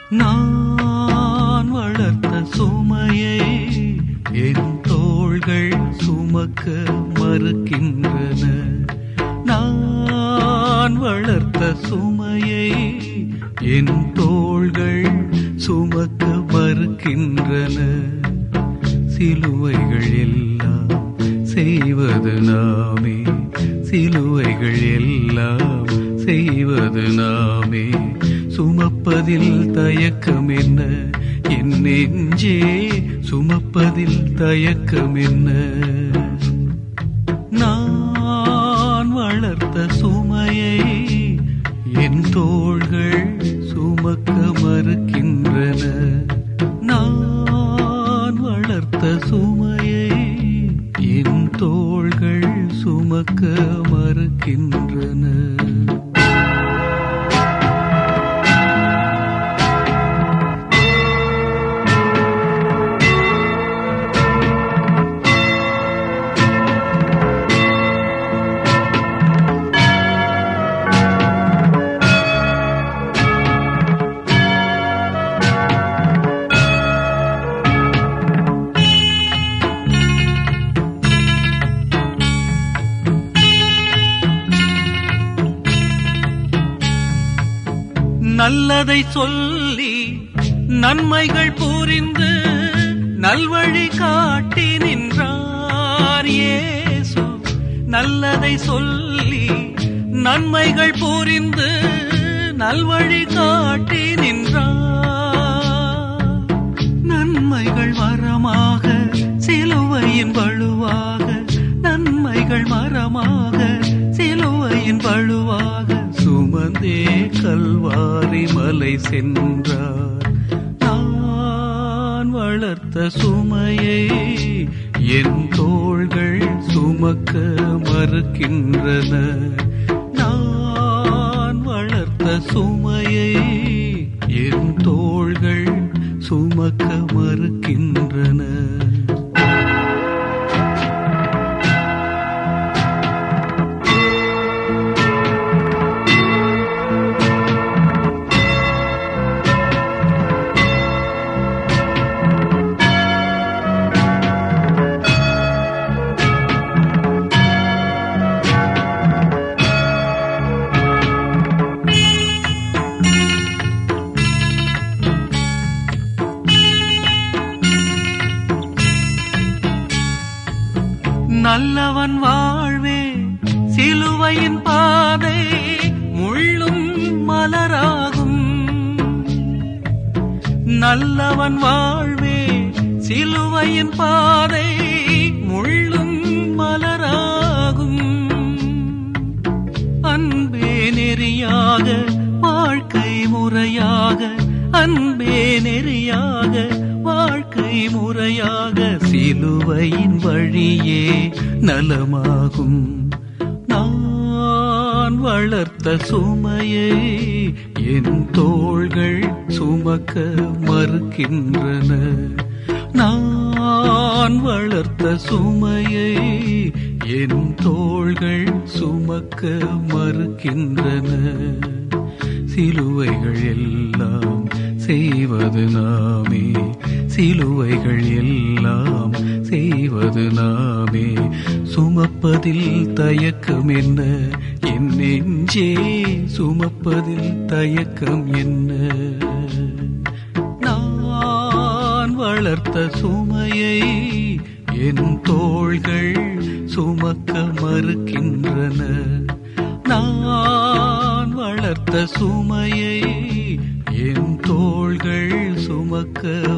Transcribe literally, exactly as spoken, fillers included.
நான் வளர்த்த சுமையை என் தோள்கள் சுமக்க மறுக்கின்றன. நான் வளர்த்த சுமையை என் தோள்கள் சுமக்க மறுக்கின்றன. சிலுவைகள் எல்லாம் செய்வது நாமே, சிலுவைகள் எல்லாம் செய்வது நாமே. சுமப்பதில் தயக்கம் என்ன என் நெஞ்சே, சுமப்பதில் தயக்கம் என்ன? நான் வளர்த்த சுமையை என் தோள்கள் சுமக்க மறுக்கின்றன. நான் வளர்த்த சுமையை என் தோள்கள் சுமக்க மறுக்கின்றன. நல்லதை சொல்லி நன்மைகள் புரிந்து நல்வழி காட்டி நின்றார் இயேசு. நல்லதை சொல்லி நன்மைகள் புரிந்து நல்வழி காட்டி நின்றார். நன்மைகள் வரமாக சிலுவையின் வலுவாக, நன்மைகள் மரமாக சிலுவையின் வலுவாக சுமந்தே கல்வாரி மலை சென்றார். நான் வளர்த்த சுமையை என் தோள்கள் சுமக்க மறுக்கின்றன. நான் வளர்த்த சுமையை என் தோள்கள் சுமக்க மறுக்கின்றன. நல்லவன் வாழ்வே சிலுவையின் பாதை முள்ளும் மலராகும். நல்லவன் வாழ்வே சிலுவையின் பாதை முள்ளும் மலராகும். அன்பே நெறியாக வாழ்க்கை முறையாக, அன்பே நெறியாக வாழ்க்கை முறையாக சிலுவையின் வழியே நலமாகும். நான் வளர்த்த சுமையை என் தோள்கள் சுமக்க மறுக்கின்றன. நான் வளர்த்த சுமையை என் தோள்கள் சுமக்க மறுக்கின்றன. சிலுவைகள் எல்லாம் செய்வது நாமே, சிலுவைகள் எல்லாம் செய்வது நாமே. சுமப்பதில் தயக்கம் என்ன என் நெஞ்சே, சுமப்பதில் தயக்கம் என்ன? நான் வளர்த்த சுமையை என் தோள்கள் சுமக்க மறுக்கின்றன. நான் வளர்த்த சுமையை என் தோள்கள் சுமக்க